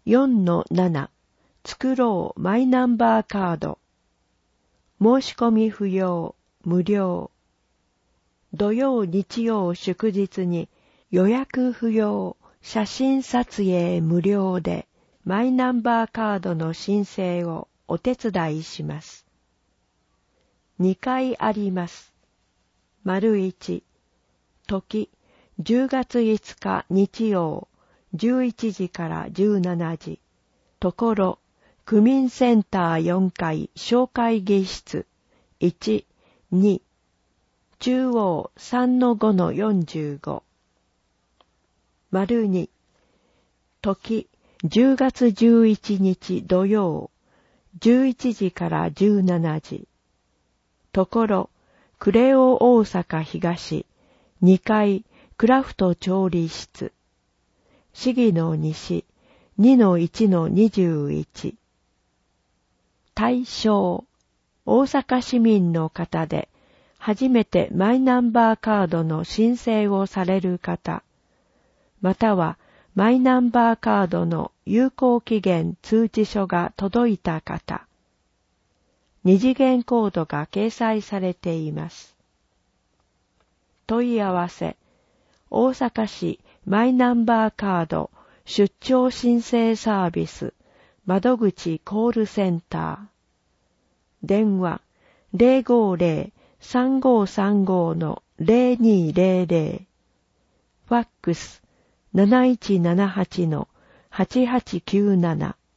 4-7 作ろうマイナンバーカード。申し込み不要、無料。土曜日曜祝日に予約不要、写真撮影無料でマイナンバーカードの申請をお手伝いします。2回あります。1、時、10月5日日曜、11時から17時。ところ、区民センター4階小会議室、1、2、中央 3-5-45。2、時、10月11日土曜、11時から17時。ところ、クレオ大阪東、2階クラフト調理室。市議の西、2-1-21。対象、大阪市民の方で、初めてマイナンバーカードの申請をされる方、またはマイナンバーカードの有効期限通知書が届いた方、二次元コードが掲載されています。問い合わせ、大阪市マイナンバーカード出張申請サービス窓口コールセンター。電話050-3535-0200。ファックス7178-8897。